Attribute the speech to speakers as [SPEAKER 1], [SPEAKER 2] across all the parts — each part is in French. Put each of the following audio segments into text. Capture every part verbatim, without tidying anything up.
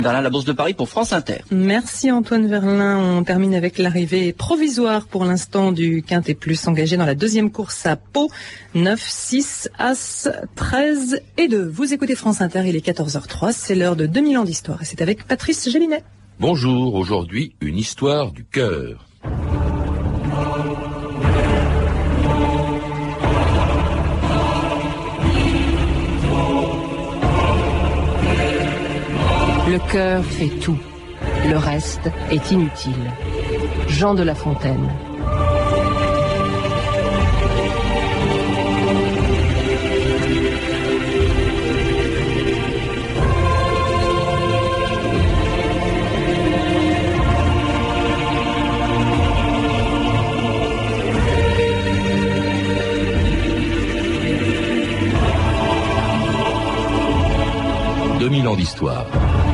[SPEAKER 1] Verlin, la Bourse de Paris pour France Inter.
[SPEAKER 2] Merci Antoine Verlin. On termine avec l'arrivée provisoire pour l'instant du Quintet Plus engagé dans la deuxième course à Pau. neuf, six, As, treize et deux. Vous écoutez France Inter, il est quatorze heures trois, c'est l'heure de deux mille ans d'histoire et c'est avec Patrice Gélinet.
[SPEAKER 3] Bonjour, aujourd'hui une histoire du cœur.
[SPEAKER 4] Le cœur fait tout. Le reste est inutile. Jean de La Fontaine.
[SPEAKER 3] deux mille ans d'histoire.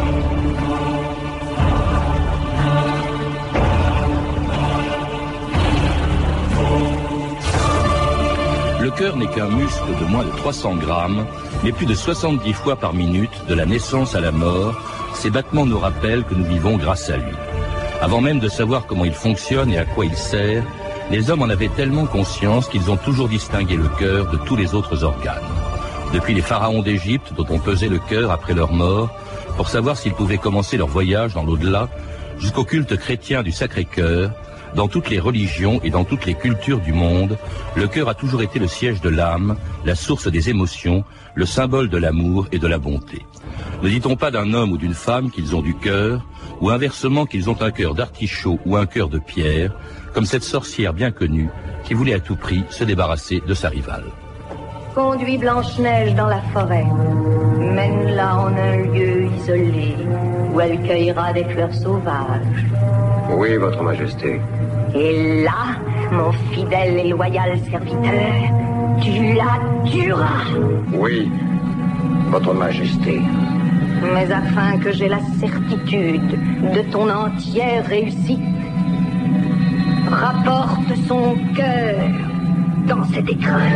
[SPEAKER 3] Le cœur n'est qu'un muscle de moins de trois cents grammes, mais plus de soixante-dix fois par minute, de la naissance à la mort, ces battements nous rappellent que nous vivons grâce à lui. Avant même de savoir comment il fonctionne et à quoi il sert, les hommes en avaient tellement conscience qu'ils ont toujours distingué le cœur de tous les autres organes. Depuis les pharaons d'Égypte, dont on pesait le cœur après leur mort, pour savoir s'ils pouvaient commencer leur voyage dans l'au-delà, jusqu'au culte chrétien du Sacré-Cœur, dans toutes les religions et dans toutes les cultures du monde, le cœur a toujours été le siège de l'âme, la source des émotions, le symbole de l'amour et de la bonté. Ne dit-on pas d'un homme ou d'une femme qu'ils ont du cœur, ou inversement qu'ils ont un cœur d'artichaut ou un cœur de pierre, comme cette sorcière bien connue qui voulait à tout prix se débarrasser de sa rivale.
[SPEAKER 5] Conduis Blanche-Neige dans la forêt, mène-la en un lieu isolé, où elle cueillera des fleurs sauvages.
[SPEAKER 6] Oui, votre majesté.
[SPEAKER 5] Et là, mon fidèle et loyal serviteur, tu la tueras.
[SPEAKER 6] Oui, votre majesté.
[SPEAKER 5] Mais afin que j'aie la certitude de ton entière réussite, rapporte son cœur dans cet écrin.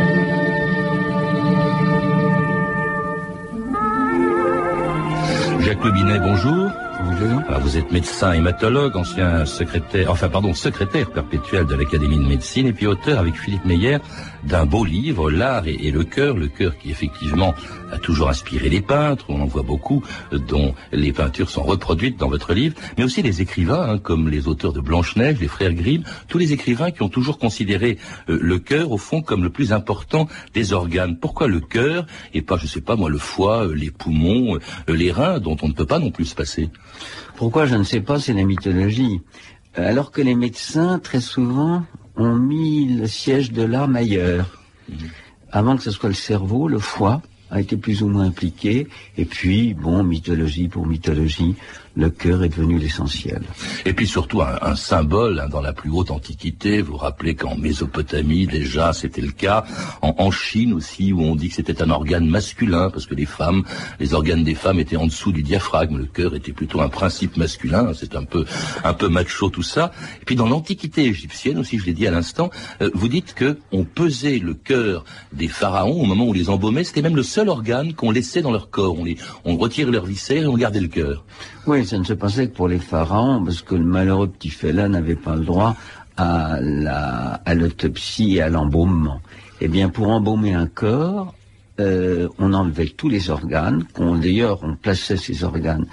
[SPEAKER 3] Jacques Le Binet, bonjour. Alors, vous êtes médecin hématologue, ancien secrétaire, enfin pardon, secrétaire perpétuel de l'Académie de médecine et puis auteur avec Philippe Meyer d'un beau livre, L'art et, et le cœur, le cœur qui effectivement a toujours inspiré les peintres, on en voit beaucoup, dont les peintures sont reproduites dans votre livre, mais aussi les écrivains, hein, comme les auteurs de Blanche-Neige, les frères Grimm, tous les écrivains qui ont toujours considéré euh, le cœur au fond comme le plus important des organes. Pourquoi le cœur et pas, je sais pas moi, le foie, euh, les poumons, euh, les reins, dont on ne peut pas non plus se passer?
[SPEAKER 7] Pourquoi, je ne sais pas, c'est la mythologie. Alors que les médecins, très souvent, ont mis le siège de l'âme ailleurs. Mmh. Avant que ce soit le cerveau, le foie a été plus ou moins impliqué. Et puis, bon, mythologie pour mythologie, le cœur est devenu l'essentiel.
[SPEAKER 3] Et puis surtout un, un symbole hein, dans la plus haute antiquité. Vous vous rappelez qu'en Mésopotamie déjà c'était le cas, en, en Chine aussi où on dit que c'était un organe masculin parce que les femmes, les organes des femmes étaient en dessous du diaphragme. Le cœur était plutôt un principe masculin. C'est un peu un peu macho tout ça. Et puis dans l'antiquité égyptienne aussi, je l'ai dit à l'instant, euh, vous dites que on pesait le cœur des pharaons au moment où on les embaumait. C'était même le seul organe qu'on laissait dans leur corps. On les, on retire leurs viscères et on gardait le cœur.
[SPEAKER 7] Oui, ça ne se passait que pour les pharaons, parce que le malheureux petit félin n'avait pas le droit à la, à l'autopsie et à l'embaumement. Eh bien, pour embaumer un corps, euh, on enlevait tous les organes, qu'on, d'ailleurs, on plaçait ces organes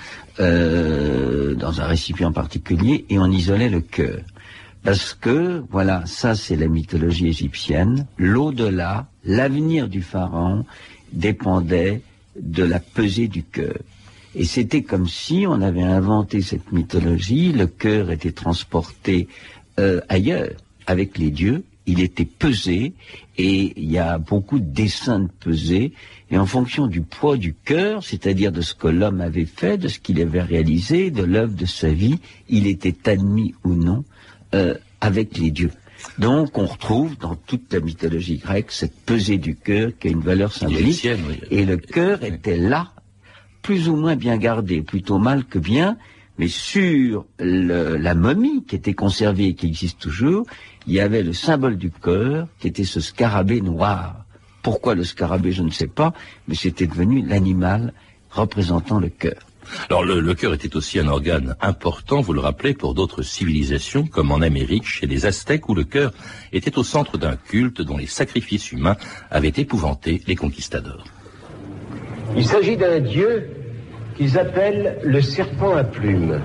[SPEAKER 7] euh, dans un récipient particulier et on isolait le cœur. Parce que, voilà, ça c'est la mythologie égyptienne, l'au-delà, l'avenir du pharaon dépendait de la pesée du cœur. Et c'était comme si on avait inventé cette mythologie, le cœur était transporté euh, ailleurs, avec les dieux, il était pesé, et il y a beaucoup de dessins de pesée, et en fonction du poids du cœur, c'est-à-dire de ce que l'homme avait fait, de ce qu'il avait réalisé, de l'œuvre de sa vie, il était admis ou non euh, avec les dieux. Donc on retrouve dans toute la mythologie grecque cette pesée du cœur qui a une valeur symbolique, oui. Et le cœur était là, plus ou moins bien gardé, plutôt mal que bien, mais sur le, la momie qui était conservée et qui existe toujours, il y avait le symbole du cœur qui était ce scarabée noir. Pourquoi le scarabée, je ne sais pas, mais c'était devenu l'animal représentant le cœur.
[SPEAKER 3] Alors le, le cœur était aussi un organe important, vous le rappelez, pour d'autres civilisations, comme en Amérique, chez les Aztèques, où le cœur était au centre d'un culte dont les sacrifices humains avaient épouvanté les conquistadors.
[SPEAKER 8] Il s'agit d'un dieu qu'ils appellent le serpent à plumes.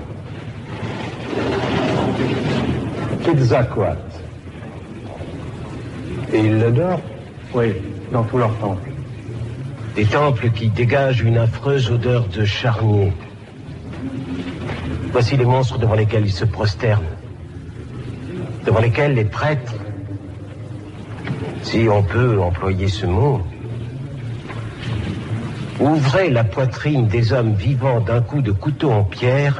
[SPEAKER 8] Quetzalcoatl. Et ils l'adorent? Oui, dans tous leurs temples. Des temples qui dégagent une affreuse odeur de charnier. Voici les monstres devant lesquels ils se prosternent. Devant lesquels les prêtres, si on peut employer ce mot, ouvraient la poitrine des hommes vivants d'un coup de couteau en pierre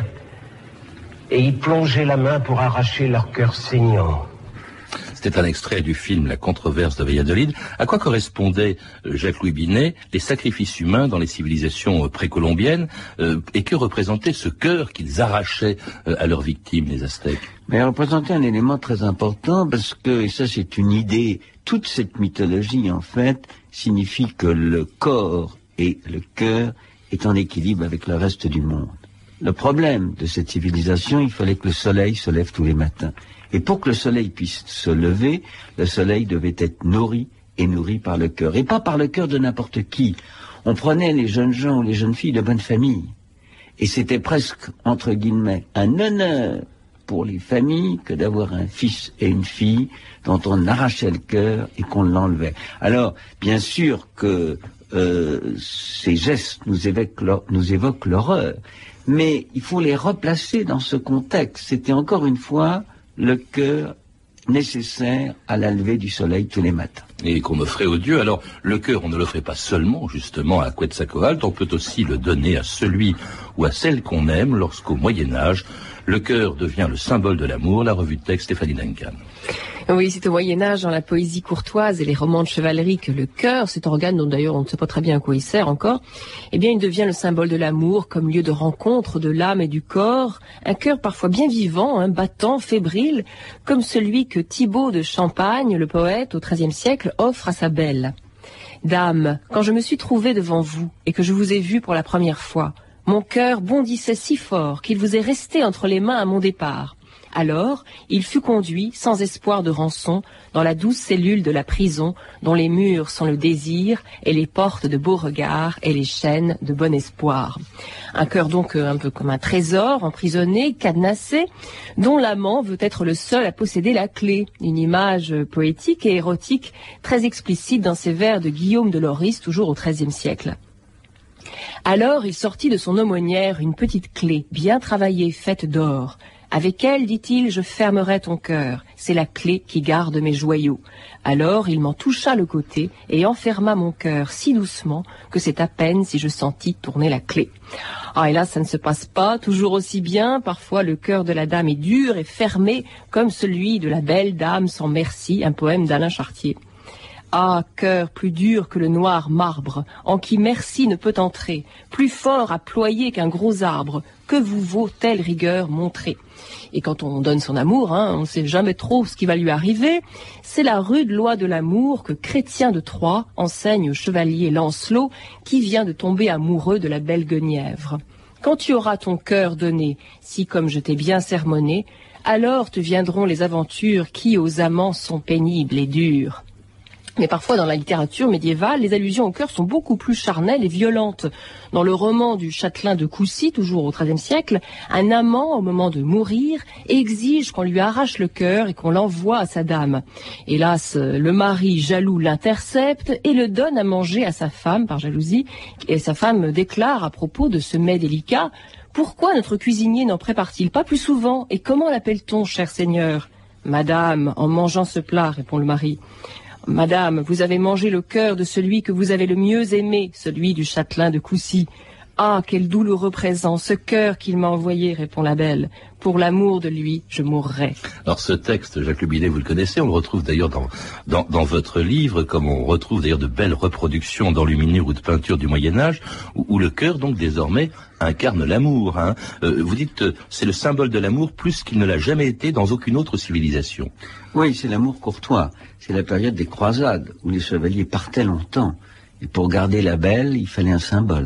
[SPEAKER 8] et y plongeaient la main pour arracher leur cœur saignant.
[SPEAKER 3] C'était un extrait du film La controverse de Valladolid. À quoi correspondaient, Jacques-Louis Binet, les sacrifices humains dans les civilisations précolombiennes euh, et que représentait ce cœur qu'ils arrachaient euh, à leurs victimes, les Aztèques?
[SPEAKER 7] Mais elle représentait un élément très important parce que, et ça c'est une idée, toute cette mythologie en fait signifie que le corps et le cœur est en équilibre avec le reste du monde. Le problème de cette civilisation, il fallait que le soleil se lève tous les matins. Et pour que le soleil puisse se lever, le soleil devait être nourri et nourri par le cœur. Et pas par le cœur de n'importe qui. On prenait les jeunes gens ou les jeunes filles de bonne famille. Et c'était presque, entre guillemets, un honneur pour les familles que d'avoir un fils et une fille dont on arrachait le cœur et qu'on l'enlevait. Alors, bien sûr que euh, ces gestes nous évoquent, nous évoquent l'horreur, mais il faut les replacer dans ce contexte. C'était encore une fois le cœur nécessaire à la levée du soleil tous les matins.
[SPEAKER 3] Et qu'on offrait aux dieux. Alors, le cœur, on ne l'offrait pas seulement, justement, à Quetzalcoatl, on peut aussi le donner à celui ou à celle qu'on aime lorsqu'au Moyen-Âge, le cœur devient le symbole de l'amour. La revue de texte, Stéphanie Duncan.
[SPEAKER 4] Oui, c'est au Moyen-Âge, dans la poésie courtoise et les romans de chevalerie, que le cœur, cet organe dont d'ailleurs on ne sait pas très bien à quoi il sert encore, eh bien il devient le symbole de l'amour comme lieu de rencontre de l'âme et du corps, un cœur parfois bien vivant, hein, battant, fébrile, comme celui que Thibaut de Champagne, le poète, au treizième siècle, offre à sa belle. Dame, quand je me suis trouvé devant vous et que je vous ai vu pour la première fois, mon cœur bondissait si fort qu'il vous est resté entre les mains à mon départ. Alors, il fut conduit, sans espoir de rançon, dans la douce cellule de la prison, dont les murs sont le désir, et les portes de beaux regards, et les chaînes de bon espoir. Un cœur donc un peu comme un trésor, emprisonné, cadenassé, dont l'amant veut être le seul à posséder la clé. Une image poétique et érotique, très explicite dans ces vers de Guillaume de Lorris, toujours au treizième siècle. Alors, il sortit de son aumônière une petite clé, bien travaillée, faite d'or. Avec elle, dit-il, je fermerai ton cœur. C'est la clé qui garde mes joyaux. Alors, il m'en toucha le côté et enferma mon cœur si doucement que c'est à peine si je sentis tourner la clé. Ah, et là, ça ne se passe pas toujours aussi bien. Parfois, le cœur de la dame est dur et fermé, comme celui de la belle dame sans merci, un poème d'Alain Chartier. Ah, cœur plus dur que le noir marbre, en qui merci ne peut entrer, plus fort à ployer qu'un gros arbre, que vous vaut telle rigueur montrée? Et quand on donne son amour, hein, on ne sait jamais trop ce qui va lui arriver. C'est la rude loi de l'amour que Chrétien de Troyes enseigne au chevalier Lancelot, qui vient de tomber amoureux de la belle Guenièvre. Quand tu auras ton cœur donné, si comme je t'ai bien sermonné, alors te viendront les aventures qui aux amants sont pénibles et dures. Mais parfois, dans la littérature médiévale, les allusions au cœur sont beaucoup plus charnelles et violentes. Dans le roman du châtelain de Coucy, toujours au treizième siècle, un amant, au moment de mourir, exige qu'on lui arrache le cœur et qu'on l'envoie à sa dame. Hélas, le mari jaloux l'intercepte et le donne à manger à sa femme, par jalousie. Et sa femme déclare à propos de ce mets délicat: « Pourquoi notre cuisinier n'en prépare-t-il pas plus souvent? Et comment l'appelle-t-on, cher seigneur ?»« Madame, en mangeant ce plat, répond le mari. » Madame, vous avez mangé le cœur de celui que vous avez le mieux aimé, celui du châtelain de Coucy. Ah, quel douloureux présent, ce cœur qu'il m'a envoyé, répond la belle. Pour l'amour de lui, je mourrai.
[SPEAKER 3] Alors ce texte, Jacques Le Binet, vous le connaissez, on le retrouve d'ailleurs dans, dans, dans votre livre, comme on retrouve d'ailleurs de belles reproductions d'enluminures ou de peintures du Moyen-Âge, où, où le cœur, donc, désormais, incarne l'amour. Hein. Euh, vous dites, euh, c'est le symbole de l'amour plus qu'il ne l'a jamais été dans aucune autre civilisation.
[SPEAKER 7] Oui, c'est l'amour courtois. C'est la période des croisades, où les chevaliers partaient longtemps. Et pour garder la belle, il fallait un symbole.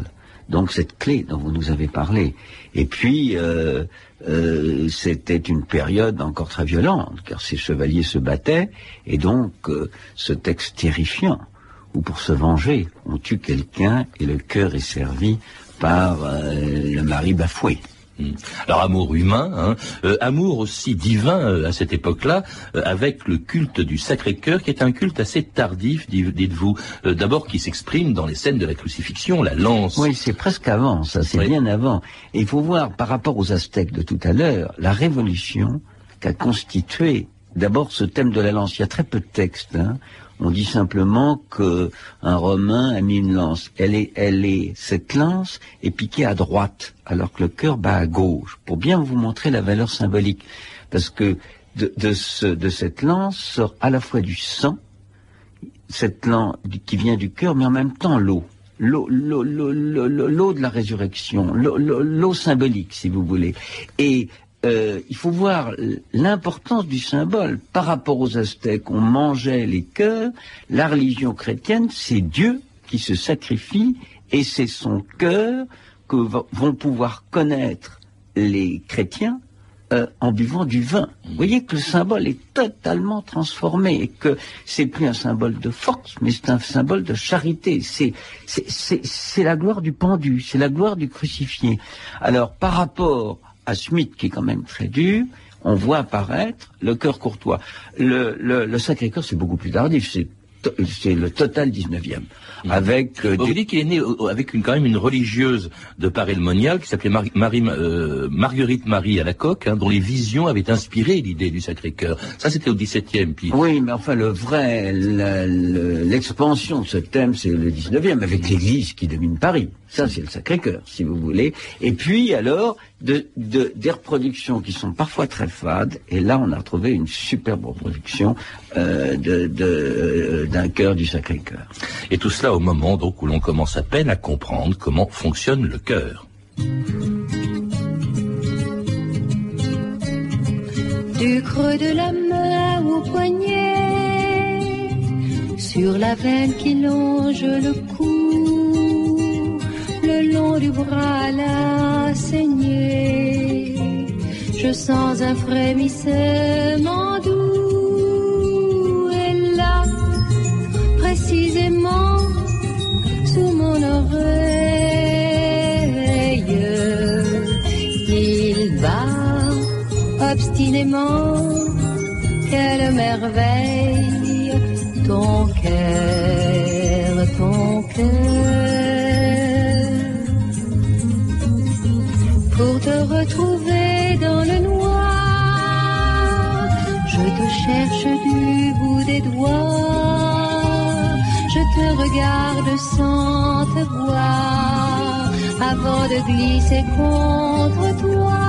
[SPEAKER 7] donc cette clé dont vous nous avez parlé. Et puis, euh, euh, c'était une période encore très violente, car ces chevaliers se battaient, et donc euh, ce texte terrifiant, où pour se venger, on tue quelqu'un et le cœur est servi par euh, le mari bafoué.
[SPEAKER 3] Alors amour humain, hein, euh, amour aussi divin euh, à cette époque-là, euh, avec le culte du Sacré-Cœur, qui est un culte assez tardif, dites-vous, euh, d'abord qui s'exprime dans les scènes de la crucifixion, la lance.
[SPEAKER 7] Oui, c'est presque avant, ça, c'est oui. bien avant. Et il faut voir, par rapport aux Aztèques de tout à l'heure, la révolution qu'a constitué d'abord ce thème de la lance. Il y a très peu de textes, hein. On dit simplement que un Romain a mis une lance. Elle est, elle est, cette lance est piquée à droite, alors que le cœur bat à gauche, pour bien vous montrer la valeur symbolique. Parce que de, de, ce, de cette lance sort à la fois du sang, cette lance qui vient du cœur, mais en même temps l'eau. L'eau, l'eau, l'eau, l'eau, l'eau de la résurrection, l'eau, l'eau, l'eau symbolique, si vous voulez. Et Euh, il faut voir l'importance du symbole. Par rapport aux Aztèques, on mangeait les cœurs. La religion chrétienne, c'est Dieu qui se sacrifie et c'est son cœur que vont pouvoir connaître les chrétiens euh, en buvant du vin. Vous voyez que le symbole est totalement transformé et que c'est plus un symbole de force, mais c'est un symbole de charité. C'est, c'est, c'est, c'est la gloire du pendu, c'est la gloire du crucifié. Alors, par rapport à Smith, qui est quand même très dur, on voit apparaître le cœur courtois. Le, le, le Sacré-Cœur, c'est beaucoup plus tardif, c'est, c'est le total dix-neuvième. Mmh. Avec, euh,
[SPEAKER 3] Vous des... dites qu'il est né avec une, quand même une religieuse de Paray le Monial, qui s'appelait Marie, Marie, euh, Marguerite Marie à la Coque, hein, dont les visions avaient inspiré l'idée du Sacré-Cœur. Ça, c'était au dix-septième. Puis...
[SPEAKER 7] Oui, mais enfin, le vrai, la, le, l'expansion de ce thème, c'est le dix-neuvième, avec l'église qui domine Paris. Ça, c'est le Sacré-Cœur, si vous voulez. Et puis, alors, de, de, des reproductions qui sont parfois très fades. Et là, on a retrouvé une superbe reproduction euh, de, de, euh, d'un cœur du Sacré-Cœur.
[SPEAKER 3] Et tout cela au moment donc où l'on commence à peine à comprendre comment fonctionne le cœur.
[SPEAKER 9] Du creux de la main au poignet, sur la veine qui longe le cou, le long du bras la saignée, je sens un frémissement doux. Et là, précisément, sous mon oreille, il bat obstinément. Quelle merveille, ton cœur, ton cœur. Pour te retrouver dans le noir, je te cherche du bout des doigts, je te regarde sans te voir, avant de glisser contre toi.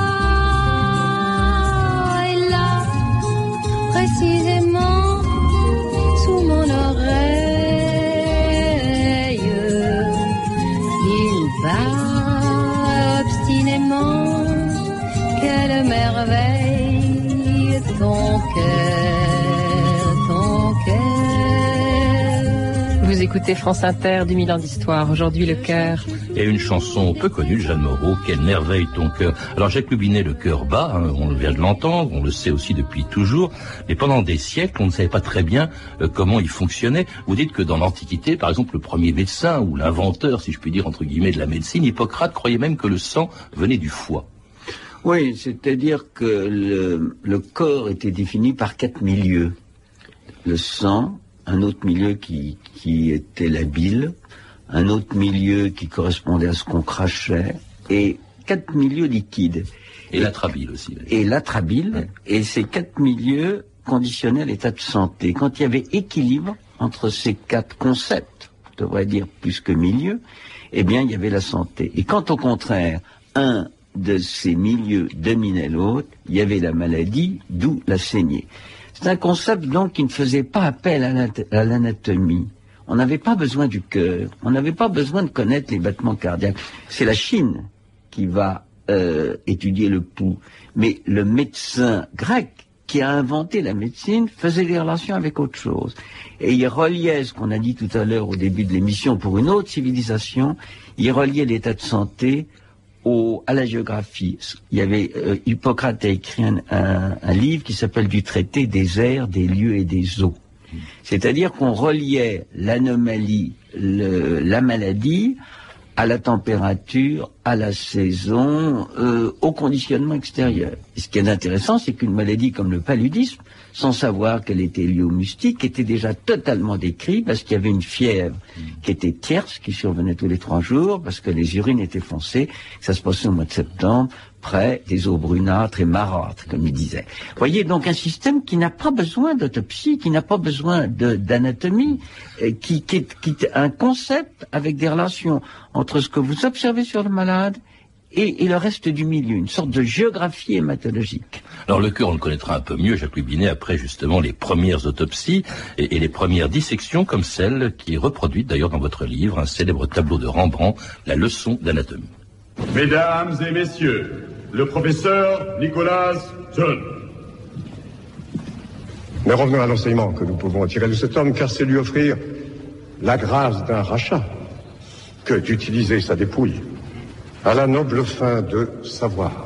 [SPEAKER 9] Et là, précisément, sous mon oreille, il bat obstinément. Quelle merveille, ton cœur, ton cœur.
[SPEAKER 4] Vous écoutez France Inter, du mille ans d'histoire. Aujourd'hui, le cœur.
[SPEAKER 3] Et une chanson peu connue de Jeanne Moreau, Quelle merveille ton cœur. Alors Jacques Lubinet, le cœur bat, hein, on vient de l'entendre, on le sait aussi depuis toujours, mais pendant des siècles, on ne savait pas très bien euh, comment il fonctionnait. Vous dites que dans l'Antiquité, par exemple, le premier médecin, ou l'inventeur, si je puis dire, entre guillemets, de la médecine, Hippocrate, croyait même que le sang venait du foie.
[SPEAKER 7] Oui, c'est-à-dire que le, le corps était défini par quatre milieux. Le sang, un autre milieu qui, qui était la bile, un autre milieu qui correspondait à ce qu'on crachait, et quatre milieux liquides.
[SPEAKER 3] Et, et l'atrabile aussi.
[SPEAKER 7] Et l'atrabile, ouais. Et ces quatre milieux conditionnaient l'état de santé. Quand il y avait équilibre entre ces quatre concepts, je devrais dire plus que milieux, eh bien il y avait la santé. Et quand au contraire, un de ces milieux dominait l'autre, il y avait la maladie, d'où la saignée. C'est un concept donc qui ne faisait pas appel à l'anatomie. On n'avait pas besoin du cœur, on n'avait pas besoin de connaître les battements cardiaques. C'est la Chine qui va euh, étudier le pouls. Mais le médecin grec, qui a inventé la médecine, faisait des relations avec autre chose. Et il reliait ce qu'on a dit tout à l'heure au début de l'émission pour une autre civilisation, il reliait l'état de santé au, à la géographie. Il y avait, euh, Hippocrate a écrit un, un, un livre qui s'appelle Du traité des airs, des lieux et des eaux. C'est-à-dire qu'on reliait l'anomalie, le, la maladie, à la température, à la saison, euh, au conditionnement extérieur. Et ce qui est intéressant, c'est qu'une maladie comme le paludisme, sans savoir qu'elle était liée au moustique, était déjà totalement décrite parce qu'il y avait une fièvre qui était tierce, qui survenait tous les trois jours, parce que les urines étaient foncées, ça se passait au mois de septembre, près des eaux brunâtres et marâtres, comme il disait. Vous voyez, donc un système qui n'a pas besoin d'autopsie, qui n'a pas besoin de, d'anatomie, euh, qui, qui, est, qui est un concept avec des relations entre ce que vous observez sur le malade et, et le reste du milieu, une sorte de géographie hématologique.
[SPEAKER 3] Alors le cœur, on le connaîtra un peu mieux, Jacques Louis Binet, après justement les premières autopsies et, et les premières dissections, comme celle qui est reproduite d'ailleurs dans votre livre, un célèbre tableau de Rembrandt, La leçon d'anatomie.
[SPEAKER 10] Mesdames et messieurs, le professeur Nicolas John.
[SPEAKER 11] Mais revenons à l'enseignement que nous pouvons tirer de cet homme, car c'est lui offrir la grâce d'un rachat que d'utiliser sa dépouille à la noble fin de savoir.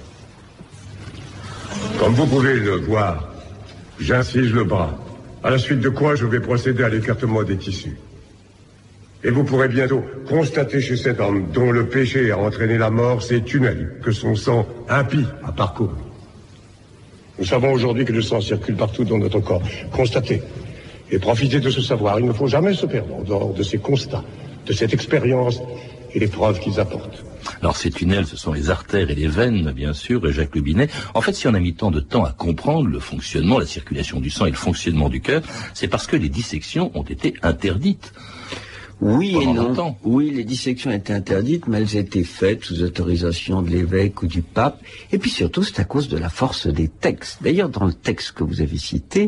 [SPEAKER 11] Comme vous pouvez le voir, j'incise le bras, à la suite de quoi je vais procéder à l'écartement des tissus. Et vous pourrez bientôt constater chez cet homme, dont le péché a entraîné la mort, ces tunnels que son sang impie a parcouru. Nous savons aujourd'hui que le sang circule partout dans notre corps. Constatez et profitez de ce savoir. Il ne faut jamais se perdre en dehors de ces constats, de cette expérience et les preuves qu'ils apportent.
[SPEAKER 3] Alors ces tunnels, ce sont les artères et les veines, bien sûr, et Jacques Louis Binet. En fait, si on a mis tant de temps à comprendre le fonctionnement, la circulation du sang et le fonctionnement du cœur, c'est parce que les dissections ont été interdites.
[SPEAKER 7] Oui et non.
[SPEAKER 3] Longtemps.
[SPEAKER 7] Oui, les dissections étaient interdites, mais elles étaient faites sous autorisation de l'évêque ou du pape. Et puis surtout, c'est à cause de la force des textes. D'ailleurs, dans le texte que vous avez cité,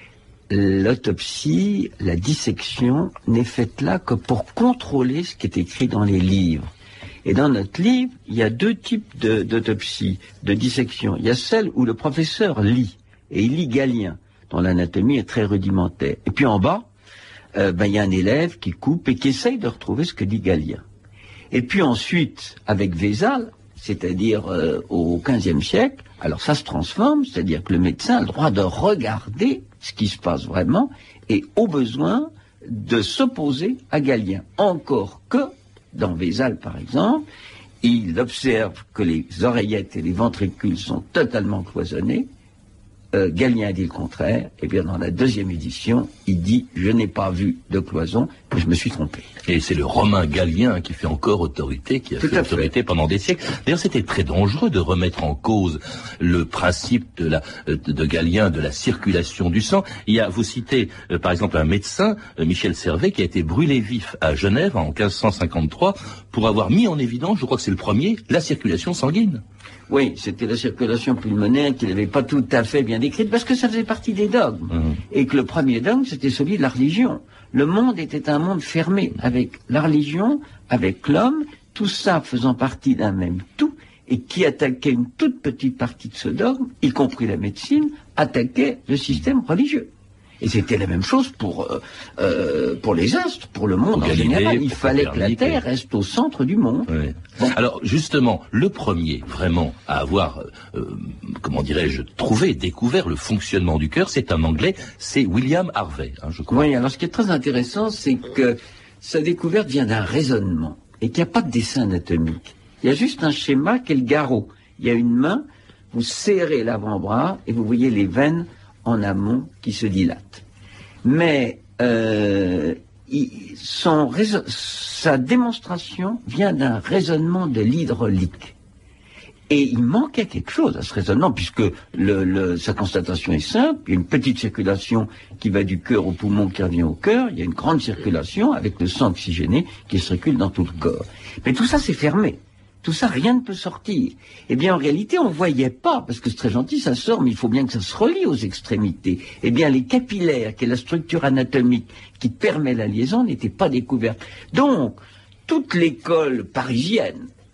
[SPEAKER 7] l'autopsie, la dissection n'est faite là que pour contrôler ce qui est écrit dans les livres. Et dans notre livre, il y a deux types de, d'autopsie, de dissection. Il y a celle où le professeur lit, et il lit Galien, dont l'anatomie est très rudimentaire. Et puis en bas, Euh, ben, il y a un élève qui coupe et qui essaye de retrouver ce que dit Galien. Et puis ensuite, avec Vézal, c'est-à-dire euh, au quinzième siècle, alors ça se transforme, c'est-à-dire que le médecin a le droit de regarder ce qui se passe vraiment et au besoin de s'opposer à Galien. Encore que, dans Vézal par exemple, il observe que les oreillettes et les ventricules sont totalement cloisonnés. Euh, Galien a dit le contraire, et bien dans la deuxième édition, il dit « Je n'ai pas vu de cloison, mais je me suis trompé ».
[SPEAKER 3] Et c'est le Romain Galien qui fait encore autorité, qui a
[SPEAKER 7] Tout
[SPEAKER 3] fait
[SPEAKER 7] à
[SPEAKER 3] autorité
[SPEAKER 7] fait.
[SPEAKER 3] pendant des siècles. D'ailleurs, c'était très dangereux de remettre en cause le principe de, la, de Galien, de la circulation du sang. Il y a, vous citez euh, par exemple un médecin, euh, Michel Servet, qui a été brûlé vif à Genève en quinze cent cinquante-trois pour avoir mis en évidence, je crois que c'est le premier, la circulation sanguine.
[SPEAKER 7] Oui, c'était la circulation pulmonaire qu'il n'avait pas tout à fait bien décrite, parce que ça faisait partie des dogmes. Mmh. Et que le premier dogme, c'était celui de la religion. Le monde était un monde fermé, avec la religion, avec l'homme, tout ça faisant partie d'un même tout, et qui attaquait une toute petite partie de ce dogme, y compris la médecine, attaquait le système religieux. Et c'était la même chose pour, euh, euh, pour les astres, pour le monde
[SPEAKER 3] pour
[SPEAKER 7] en
[SPEAKER 3] Galilée,
[SPEAKER 7] général. Il fallait que la
[SPEAKER 3] Copernic,
[SPEAKER 7] Terre reste au centre du monde.
[SPEAKER 3] Oui.
[SPEAKER 7] Bon.
[SPEAKER 3] Alors justement, le premier vraiment à avoir, euh, comment dirais-je, trouvé, découvert le fonctionnement du cœur, c'est un Anglais, c'est William Harvey, hein, je crois.
[SPEAKER 7] Oui, alors ce qui est très intéressant, c'est que sa découverte vient d'un raisonnement et qu'il n'y a pas de dessin anatomique. Il y a juste un schéma qui est le garrot. Il y a une main, vous serrez l'avant-bras et vous voyez les veines en amont qui se dilatent. Mais euh, il, son raison, sa démonstration vient d'un raisonnement de l'hydraulique. Et il manquait quelque chose à ce raisonnement, puisque le, le, sa constatation est simple. Il y a une petite circulation qui va du cœur au poumon, qui revient au cœur. Il y a une grande circulation avec le sang oxygéné qui circule dans tout le corps. Mais tout ça, c'est fermé. Tout ça, rien ne peut sortir. Eh bien, en réalité, on ne voyait pas, parce que c'est très gentil, ça sort, mais il faut bien que ça se relie aux extrémités. Eh bien, les capillaires, qui est la structure anatomique qui permet la liaison, n'étaient pas découvertes. Donc, toute l'école parisienne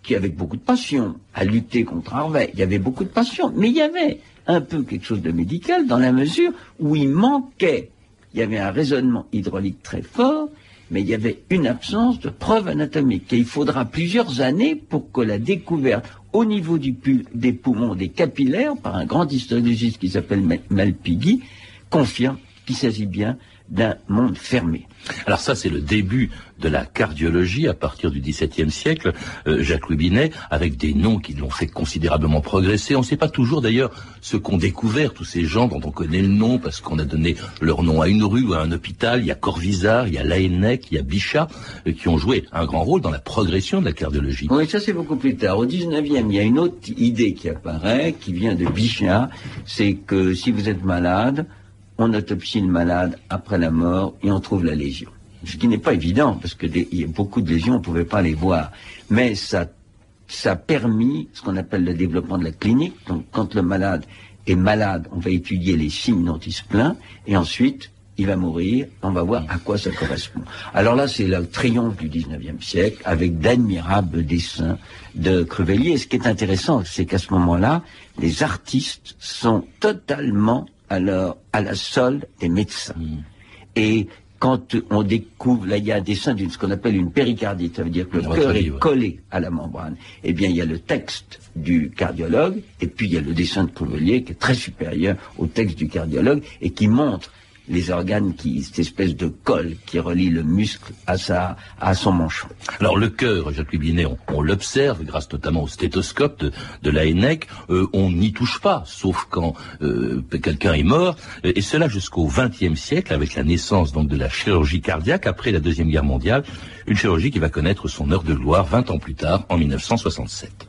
[SPEAKER 7] qui, avec beaucoup de passion, a lutté contre Harvey. Il y avait beaucoup de passion, mais il y avait un peu quelque chose de médical dans la mesure où il manquait. Il y avait un raisonnement hydraulique très fort, mais il y avait une absence de preuves anatomiques. Et il faudra plusieurs années pour que la découverte au niveau du pu- des poumons, des capillaires, par un grand histologiste qui s'appelle Malpighi, confirme qu'il s'agit bien d'un monde fermé.
[SPEAKER 3] Alors ça, c'est le début de la cardiologie à partir du dix-septième siècle, euh, Jacques-Louis Binet, avec des noms qui l'ont fait considérablement progresser. On ne sait pas toujours d'ailleurs ce qu'ont découvert tous ces gens dont on connaît le nom parce qu'on a donné leur nom à une rue ou à un hôpital. Il y a Corvisart, il y a Laennec, il y a Bichat, euh, qui ont joué un grand rôle dans la progression de la cardiologie.
[SPEAKER 7] Oui, ça c'est beaucoup plus tard. Au dix-neuvième, il y a une autre idée qui apparaît, qui vient de Bichat, c'est que si vous êtes malade, on autopsie le malade après la mort et on trouve la lésion. Ce qui n'est pas évident, parce que des, il y a beaucoup de lésions, on ne pouvait pas les voir. Mais ça, ça a permis ce qu'on appelle le développement de la clinique. Donc, quand le malade est malade, on va étudier les signes dont il se plaint, et ensuite, il va mourir, on va voir à quoi ça correspond. Alors là, c'est le triomphe du dix-neuvième siècle, avec d'admirables dessins de Crevellier. Et ce qui est intéressant, c'est qu'à ce moment-là, les artistes sont totalement alors à la solde des médecins. Mmh. Et quand on découvre, là il y a un dessin d'une ce qu'on appelle une péricardite, ça veut dire que le cœur est collé à la membrane. Eh bien il y a le texte du cardiologue, et puis il y a le dessin de Crevellier qui est très supérieur au texte du cardiologue, et qui montre les organes, qui, cette espèce de colle qui relie le muscle à sa, à son manchon.
[SPEAKER 3] Alors le cœur, Jacques-Louis Binet, on, on l'observe grâce notamment au stéthoscope de, de Laennec, euh, on n'y touche pas, sauf quand euh, quelqu'un est mort, et cela jusqu'au vingtième siècle, avec la naissance donc de la chirurgie cardiaque après la Deuxième Guerre mondiale, une chirurgie qui va connaître son heure de gloire vingt ans plus tard, en mille neuf cent soixante-sept.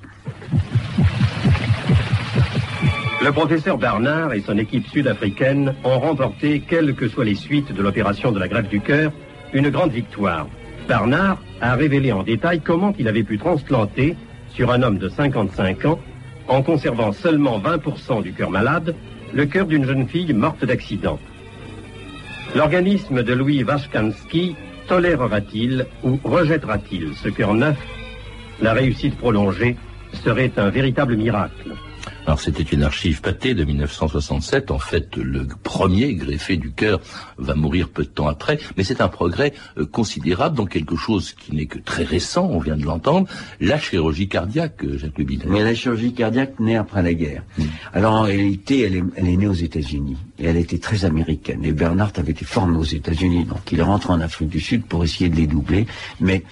[SPEAKER 12] Le professeur Barnard et son équipe sud-africaine ont remporté, quelles que soient les suites de l'opération de la greffe du cœur, une grande victoire. Barnard a révélé en détail comment il avait pu transplanter, sur un homme de cinquante-cinq ans, en conservant seulement vingt pour cent du cœur malade, le cœur d'une jeune fille morte d'accident. L'organisme de Louis Waszkanski tolérera-t-il ou rejettera-t-il ce cœur neuf? La réussite prolongée serait un véritable miracle.
[SPEAKER 3] Alors c'était une archive pâtée de mille neuf cent soixante-sept. En fait, le premier greffé du cœur va mourir peu de temps après, mais c'est un progrès euh, considérable dans quelque chose qui n'est que très récent, on vient de l'entendre, la chirurgie cardiaque, euh, Jacques-Louis Binet.
[SPEAKER 7] Mais la chirurgie cardiaque naît après la guerre. Mmh. Alors en réalité, elle est, elle est née aux États-Unis, et elle était très américaine. Et Bernard avait été formé aux États-Unis, donc il rentre en Afrique du Sud pour essayer de les doubler, mais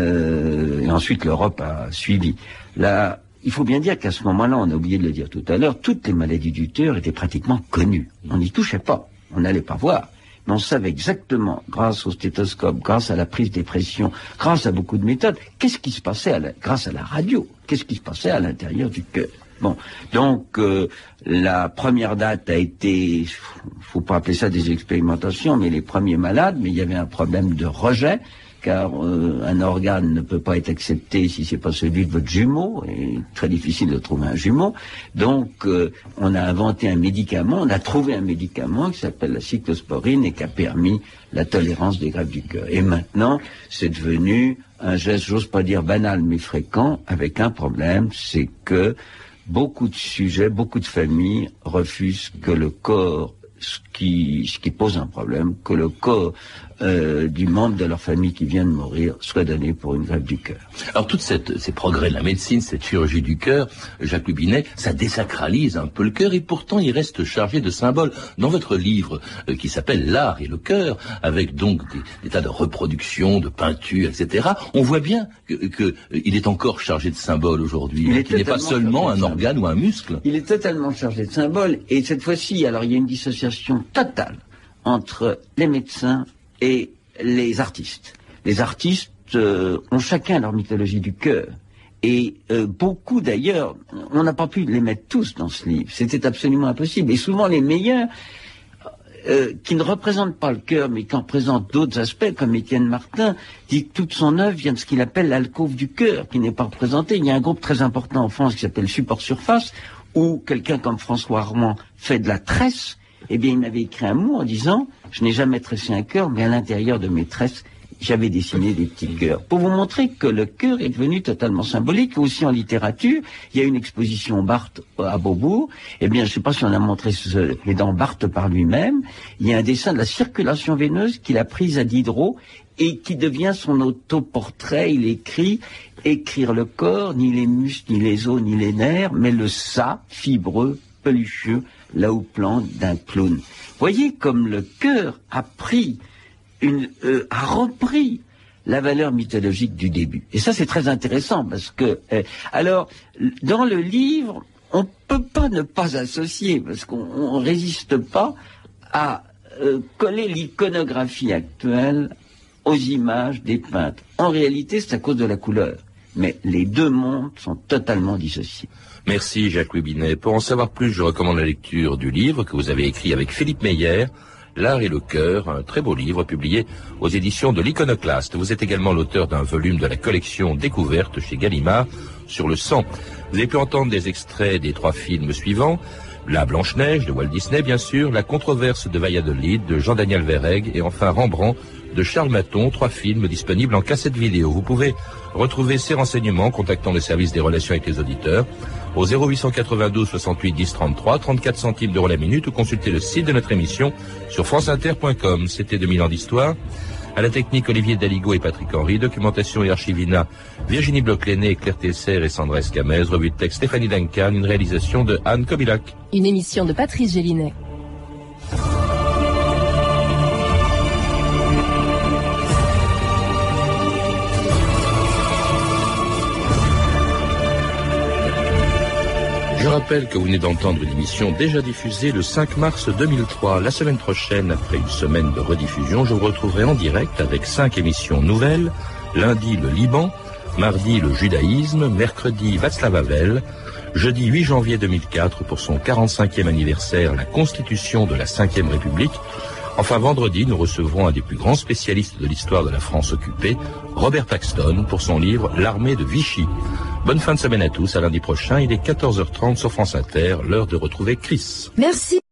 [SPEAKER 7] euh, et ensuite l'Europe a suivi. La Il faut bien dire qu'à ce moment-là, on a oublié de le dire tout à l'heure, toutes les maladies du cœur étaient pratiquement connues. On n'y touchait pas, on n'allait pas voir. Mais on savait exactement, grâce au stéthoscope, grâce à la prise des pressions, grâce à beaucoup de méthodes, qu'est-ce qui se passait, à la, grâce à la radio, qu'est-ce qui se passait à l'intérieur du cœur. Bon, donc euh, la première date a été, faut pas appeler ça des expérimentations, mais les premiers malades, mais il y avait un problème de rejet, car euh, un organe ne peut pas être accepté si c'est pas celui de votre jumeau, et très difficile de trouver un jumeau. Donc, euh, on a inventé un médicament, on a trouvé un médicament qui s'appelle la cyclosporine et qui a permis la tolérance des greffes du cœur. Et maintenant, c'est devenu un geste, j'ose pas dire banal, mais fréquent, avec un problème, c'est que beaucoup de sujets, beaucoup de familles refusent que le corps, ce qui, ce qui pose un problème, que le corps euh, du membre de leur famille qui vient de mourir soit donné pour une greffe du cœur.
[SPEAKER 3] Alors tous ces progrès de la médecine, cette chirurgie du cœur, Jacques-Louis Binet, ça désacralise un peu le cœur et pourtant il reste chargé de symboles. Dans votre livre euh, qui s'appelle L'art et le cœur, avec donc des, des tas de reproductions, de peintures, et cetera, on voit bien que, que euh, il est encore chargé de symboles aujourd'hui. Il, il n'est pas seulement un organe ou un muscle.
[SPEAKER 7] Il est totalement chargé de symboles et cette fois-ci, alors il y a une dissociation totale entre les médecins et les artistes. Les artistes euh, ont chacun leur mythologie du cœur. Et euh, beaucoup d'ailleurs, on n'a pas pu les mettre tous dans ce livre. C'était absolument impossible. Et souvent les meilleurs, euh, qui ne représentent pas le cœur, mais qui en représentent d'autres aspects, comme Étienne Martin, dit que toute son œuvre vient de ce qu'il appelle l'alcôve du cœur, qui n'est pas représenté. Il y a un groupe très important en France qui s'appelle Support Surface, où quelqu'un comme François Armand fait de la tresse. Eh bien, il m'avait écrit un mot en disant « Je n'ai jamais tressé un cœur, mais à l'intérieur de mes tresses, j'avais dessiné des petits cœurs. Pour vous montrer que le cœur est devenu totalement symbolique, aussi en littérature, il y a une exposition Barthes à Beaubourg, eh bien, je ne sais pas si on a montré ce, mais dans Barthes par lui-même, il y a un dessin de la circulation veineuse qu'il a prise à Diderot, et qui devient son autoportrait. Il écrit « Écrire le corps, ni les muscles, ni les os, ni les nerfs, mais le ça, fibreux, pelucheux, là où plante d'un clown. » Voyez comme le cœur a pris, une, euh, a repris la valeur mythologique du début. Et ça, c'est très intéressant, parce que, euh, alors, dans le livre, on peut pas ne pas associer, parce qu'on ne résiste pas à euh, coller l'iconographie actuelle aux images des peintres. En réalité, c'est à cause de la couleur. Mais les deux mondes sont totalement dissociés.
[SPEAKER 3] Merci Jacques-Louis Binet. Pour en savoir plus, je recommande la lecture du livre que vous avez écrit avec Philippe Meyer, L'art et le cœur, un très beau livre publié aux éditions de l'Iconoclaste. Vous êtes également l'auteur d'un volume de la collection Découverte chez Gallimard sur le sang. Vous avez pu entendre des extraits des trois films suivants. La Blanche-Neige de Walt Disney, bien sûr, La Controverse de Valladolid de Jean-Daniel Verreg et enfin Rembrandt de Charles Maton, trois films disponibles en cassette vidéo. Vous pouvez retrouver ces renseignements en contactant le service des relations avec les auditeurs au zéro huit cent quatre-vingt-douze soixante-huit dix trente-trois, trente-quatre centimes d'euros la minute, ou consulter le site de notre émission sur franceinter point com. C'était deux mille ans d'histoire. À la technique, Olivier Daligo et Patrick Henry. Documentation et archivina, Virginie Bloch-Lenné, Claire Tesser et Sandra Escamez. Revue de texte, Stéphanie Duncan. Une réalisation de Anne Kobilac.
[SPEAKER 4] Une émission de Patrice Gélinet.
[SPEAKER 3] Je rappelle que vous venez d'entendre une émission déjà diffusée le cinq mars deux mille trois. La semaine prochaine, après une semaine de rediffusion, je vous retrouverai en direct avec cinq émissions nouvelles. Lundi, le Liban. Mardi, le judaïsme. Mercredi, Václav Havel. Jeudi huit janvier deux mille quatre, pour son quarante-cinquième anniversaire, la constitution de la cinquième République. Enfin, vendredi, nous recevrons un des plus grands spécialistes de l'histoire de la France occupée, Robert Paxton, pour son livre L'armée de Vichy. Bonne fin de semaine à tous, à lundi prochain, il est quatorze heures trente sur France Inter, l'heure de retrouver Chris.
[SPEAKER 4] Merci.